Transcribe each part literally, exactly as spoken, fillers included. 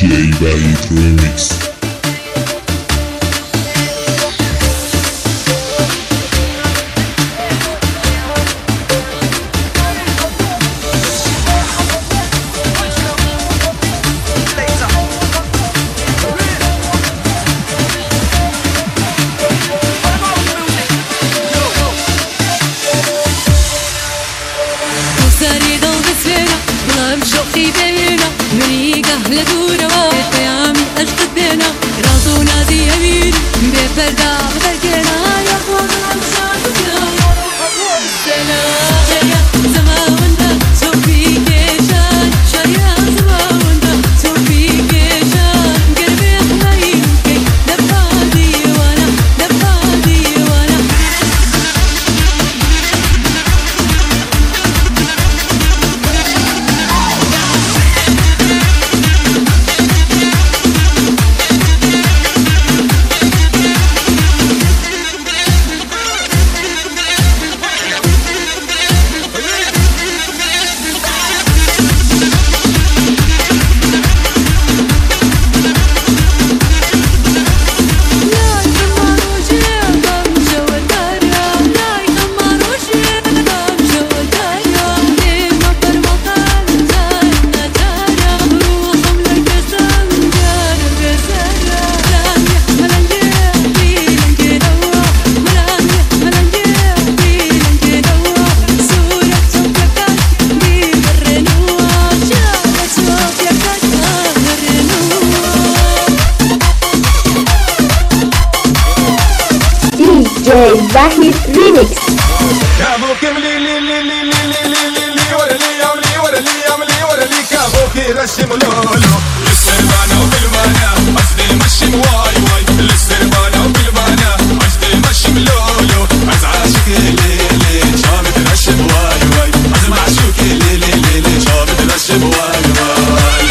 جی وحید ریمیکس. شوقي بينا مريق أهل دورة قيامي أشقد بينا راسو نادي يمين بفردا بفرقنا يا أخوان سنا شريا زماوندا شوفي كيشان شريا زماوندا شوفي كيشان قلبي حنين كي دفادي وانا دفادي وانا وحید ریمیکس. كابوكي مليلي لي لي لي لي لي لي لي ولا لي يا ملي ولا لي يا ملي ولا لي كابوكي رشم لولو للسربانة وبالبانا قصدي مشم واي واي للسربانة وبالبانا قصدي مشم لولو عز عاشقي لي لي شامت رشم واي واي عز معشوقي لي لي لي لي شامت رشم واي واي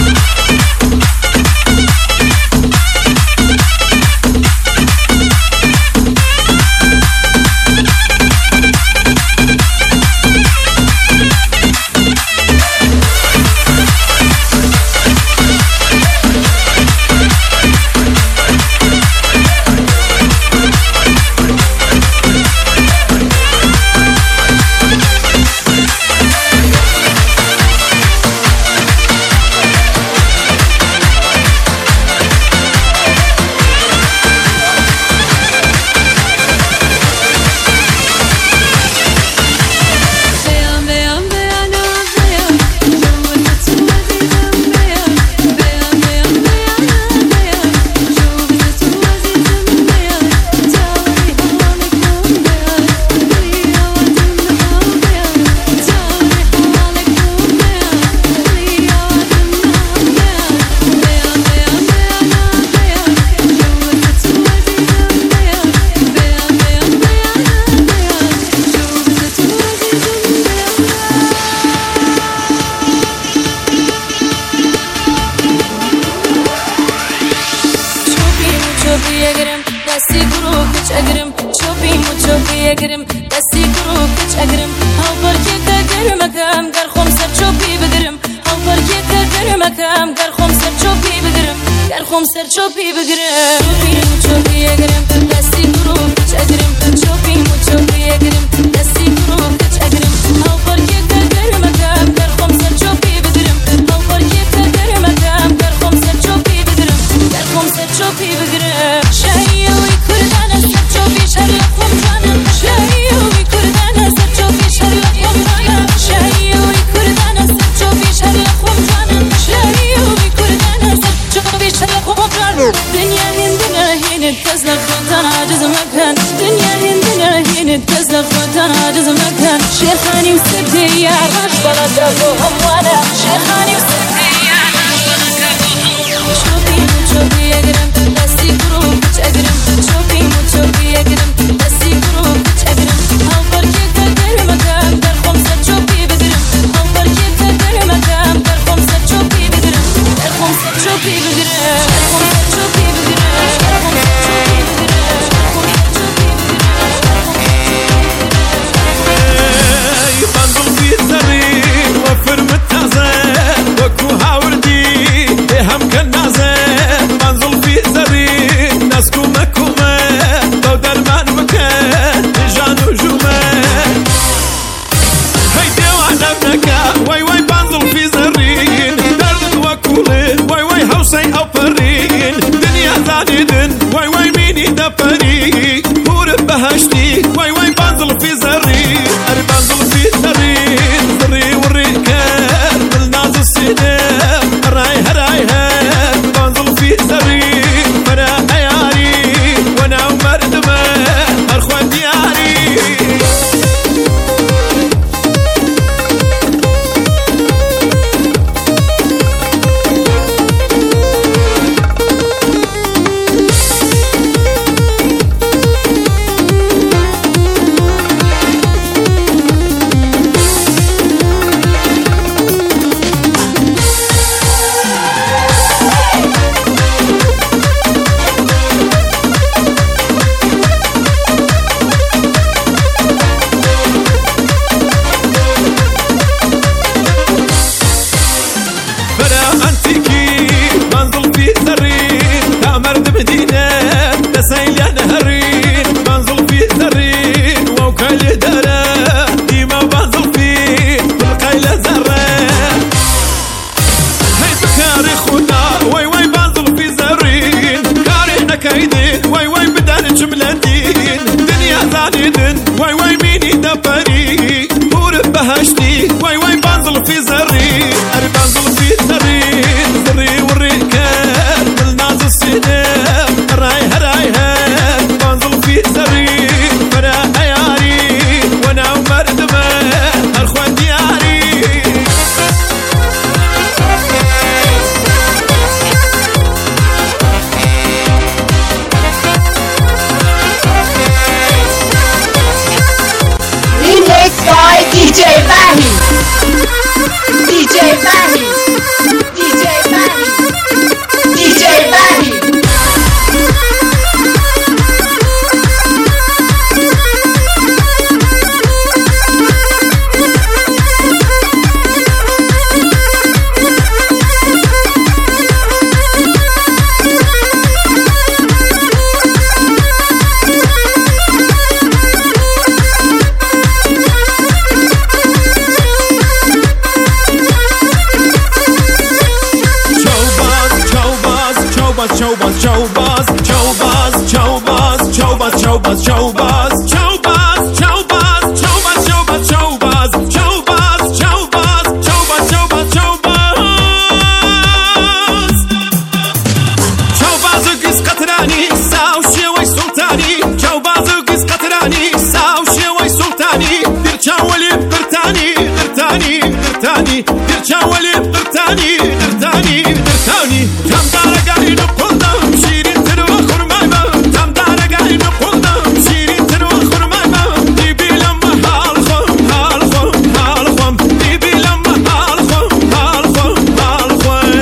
دستی گروه کچ اگرم چوبی مو چوبی اگرم دستی گروه کچ اگرم هاو پرکی کدر مکم گر خم سر چوبی بگرم هاو پرکی کدر مکم گر خم سر چوبی بگرم گر خم سر چوبی بگرم چوبی مو چوبی اگرم دستی گروه کچ اگرم چوبی مو چوبی اگرم دستی گروه کچ اگرم هاو پرکی کدر مکم گر خم سر چوبی بگرم هاو پرکی کدر مکم گر خم سر چوبی بگرم گر خم سر چوبی بگرم شهیوی کردن سر چوبی شریف خم جانم شهیوی کردن سر چوبی شریف خم جانم شهیوی کردن سر چوبی شریف خم جانم شهیوی کردن سر چوبی شریف خم جانم دنیا هندنا هینت تزلق خودان عاجز مکن دنیا هندنا هینت تزلق خودان عاجز مکن شیخانی و سبتی یار باش بلا دابو هموانا شیخانی و سبتی یار باش بلا دابو هموانا چوبی مو چوبی اگرم دستی گروه کچ اگرم چوبی مو چوبی اگرم دستی گروه کچ اگرم هاو پرکی کدر مکم در خم سر چوبی بگرم هاو پرکی کدر مکم در خم سر چوبی بگرم در خم سر چوبی بگرم در خم سر چوبی بگرم در خم سر چوبی بگرم در خم سر چوبی بگرم بندو في سري وفر متعزة وكو هاوردي هم كان Çavbaz, çavbaz, çavbaz, çavbaz, çavbaz, çavbaz, çavbaz, çavbaz, çavbaz, çavbaz, çavbaz, çavbaz, çavbaz, çavbaz, çavbaz, çavbaz, çavbaz, çavbaz. Çavbazı kız katrani, sav şevay sultani. Çavbazı kız katrani, sav şevay sultani. Bir çavali qirtani, qirtani, qirtani. Bir çavali qirtani, qirtani, qirtani. Tam daragayını buldum, şirin tırva kurmayma. Tam daragayını buldum, şirin tırva kurmayma. Dibilanma halkım, halkım, halkım. Dibilanma halkım, halkım, halkım.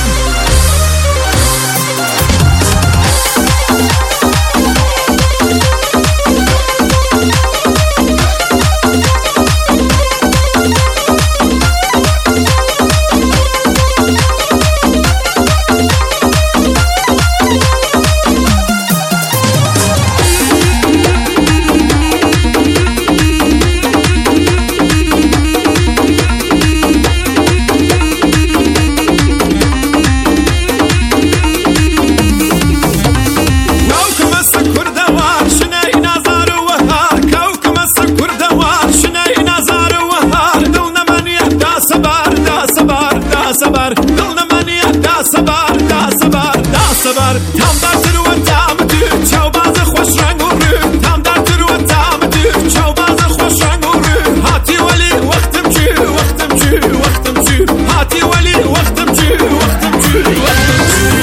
Sabar, dılna maniye da sabar, da sabar, da sabar. Tam da tırva tam tü, çavbazı hoş reng urü. Tam da tırva tam tü, çavbazı hoş reng urü. Hati veli vaktimci, vaktimci, vaktimci. Hati veli vaktimci, vaktimci, vaktimci.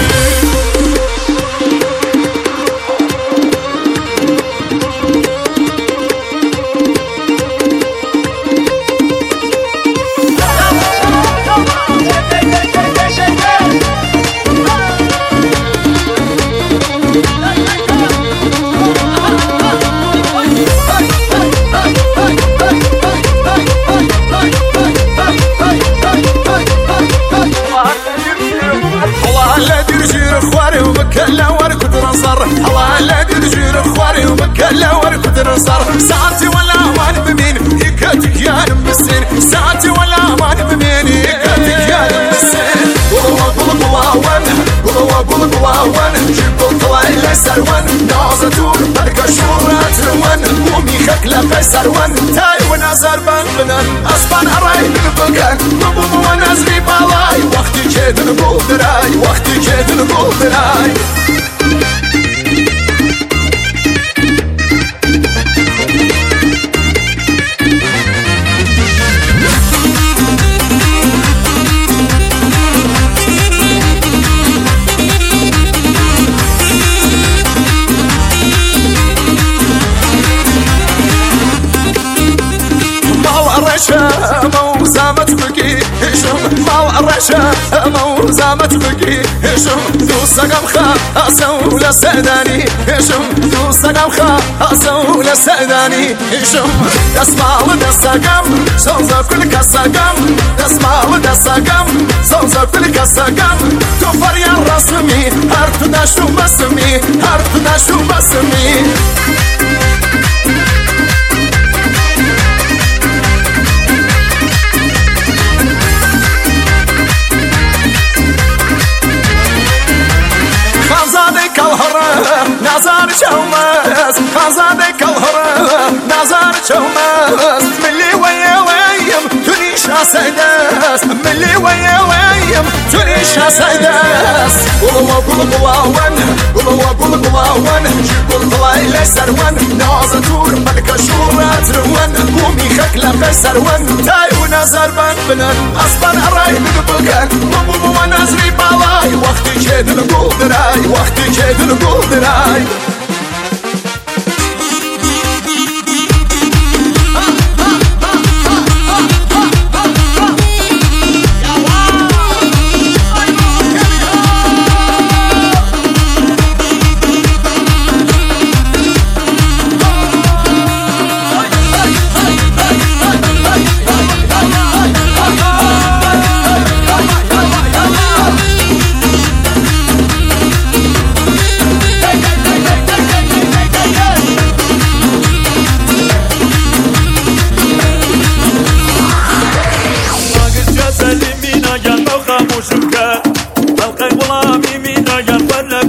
ساعتي ولا مان بمين يكاتك يا نمسين ساعتي ولا مان بمين يكاتك يا نمسين قلوا قلوا قلاوان قلوا قلوا قلاوان جيبوا طلعي لي سروان نازتور بركة شورات روان قومي خكلة في سروان تاي ونازر بان بنان أسبان أراي بالبقان نبوم ونازري بالاي وقتي جيد نقول دراي وقتي جيد نقول دراي موزامت بقي هشم مال الرشا موزامت بقي هشم دوسقم خاصة ولا سداني هشم دوسقم خاصة ولا سداني هشم دسمال دسقم صوزا كل كسقم دسمال دسقم صوزا كل كسقم توفر يا رسمي هرت داشو بسمي هرت داشو بسمي نظر شومس خزانك الهرم نظر شومس ملي ويا ويم تريش أسدس ملي ويا ويم تريش أسدس قلوا قلوا قلاوان قلوا قلوا قلاوان جيبوا طلعي لي سروان نازتور ملكة شورات روان قومي خكلة في سروان تاي ونظر بان بنان أصبر أراي بالبقان نبوم ونازري بالاي وقتي جيد نقول دراي وقتي جيد نقول دراي خاموشم که خلقی غلامی مینا یا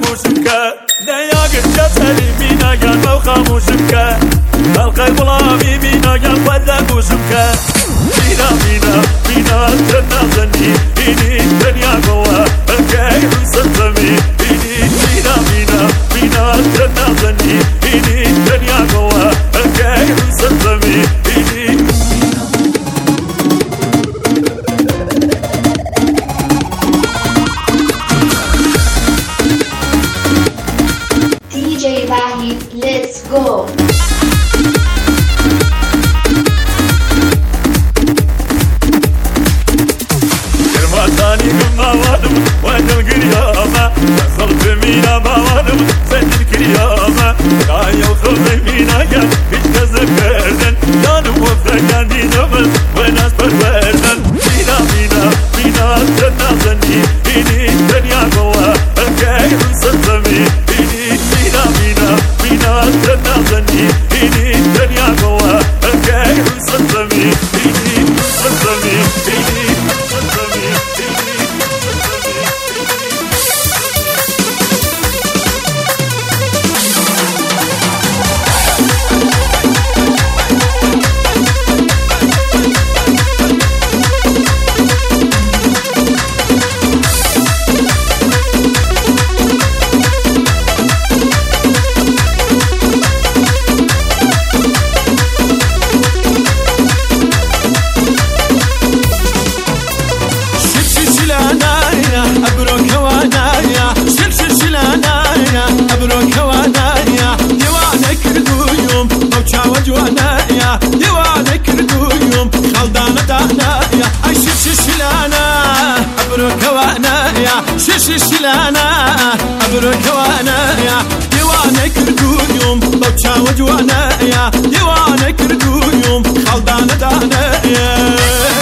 زاني ما وادم وانا القيامة خلف مينا ما وادم سد الكريامة رايا وخلف مينا يا يتذكرن يا نوفق عندي نمل وناس بالوردن مينا مينا مينا تنازني إني الدنيا قوة الكيف سلسمي إني مينا مينا مينا تنازني إني الدنيا قوة الكيف سلسمي إني سلسمي إني سلسمي إني جوانايا ديوانك ردويوم خلدانة دانايا اي شش شلانا ابروك وانايا شش شلانا ابروك وانايا ديوانك ردويوم بوشا وجوانايا ديوانك ردويوم خلدانة دانايا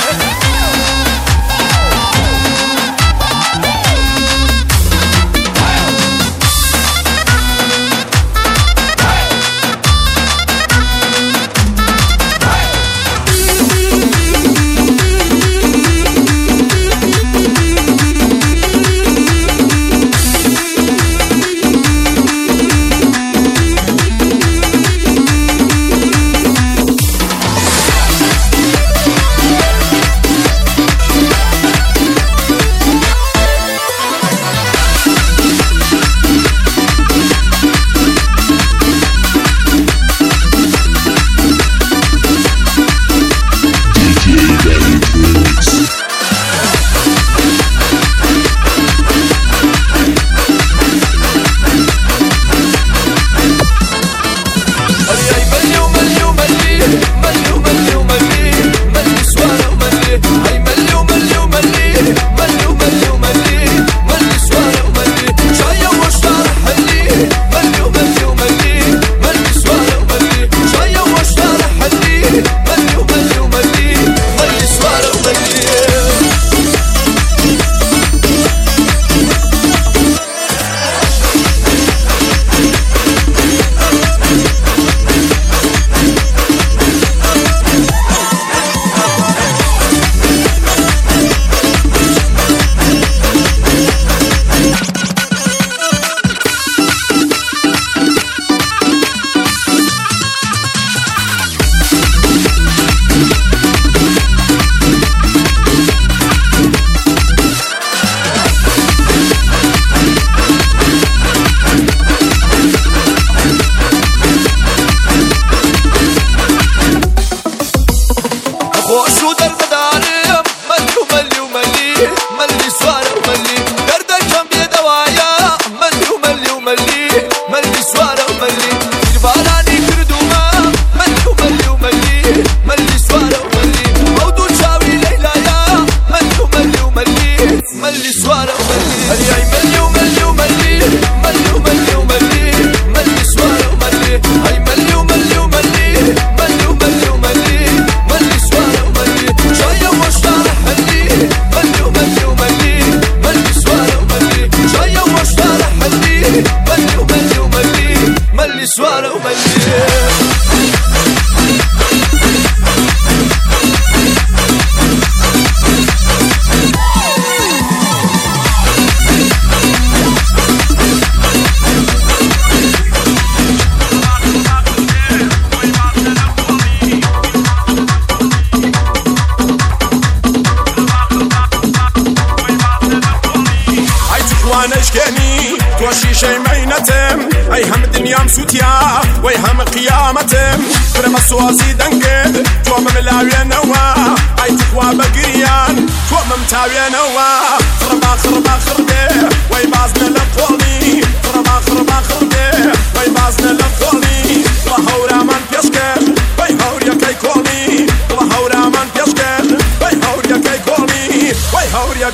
اي هم الدنيا مسوتيا وي هم قيامتم فرم الصوازي دنقد تو مملاوية نوا اي تقوى بقريان تو ممتاوية نوا خربا خربا خربي وي بازنا لقولي خربا خربا خربي وي بازنا لقولي وهورا من بيشكر وي هوريا كي كولي وهورا من بيشكر وي هوريا كي كولي وي هوريا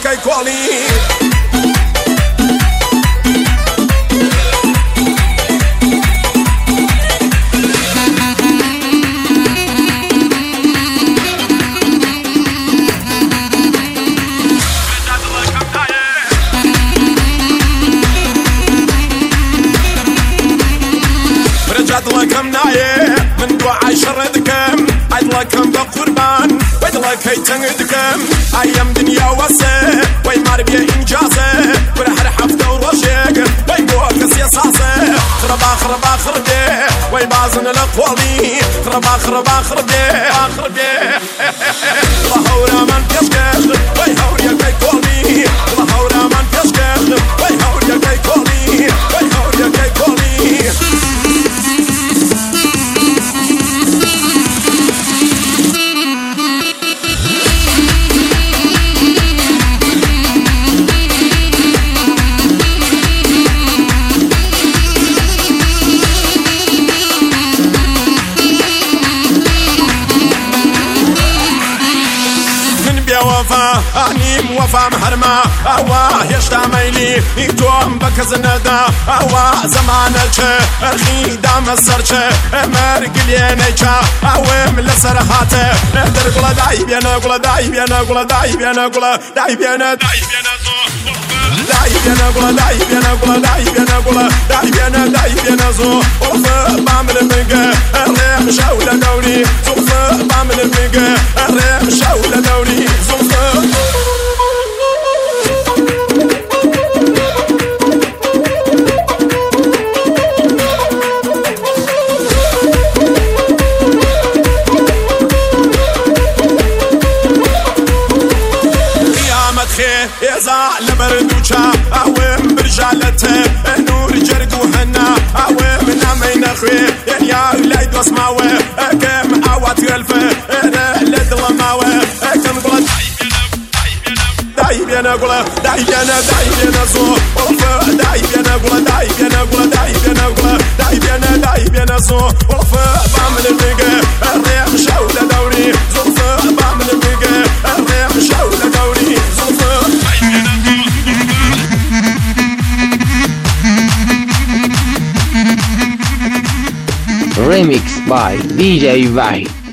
كي كولي لكم نايه من دعاء شردكم عيد لكم بقربان ويد لك هي تنقدكم ايام دنيا وسه وي ماربيا انجازه ورح حفته ورشيق وي بوكس يا صاصه خربا خربا خربي وي بازن الاقوالي خربا خربا خربي خربي الله هورا من بيشكش وي هور يا كيكولي الله هورا من بيشكش وي هور يا كيكولي وي هور يا كيكولي وفا أنيم وفا محرمة أوا يشتا ميلي يكتوم بكزندا أوا زمانك أخي دام السرچه مرقلينيكا أوام لسرحاته ندر قلا داي بينا قلا داي بينا قلا داي بينا قلا داي بينا داي بينا زو داي بينا قلا داي بينا قلا داي بينا قلا داي بينا داي بينا زو وفا بعمل منك الريح شاولة دوري زوفا بعمل منك الريح شاولة دوري يزع لبردوشا أوام برجالته نور جرق وحنا أوام نامين أخوي يا ولاد واسمعوا كم عوات يلفه أنا لدلماوه كم قلت داي بينا قلا داي بينا داي بينا زو داي بينا قلا داي بينا قلا داي بينا قلا داي بينا داي بينا زو بعمل الميجا الريح شاولة دوري زوفا بعمل الميجا الريح شاولة دوري زوفا Remix by D J Vahid.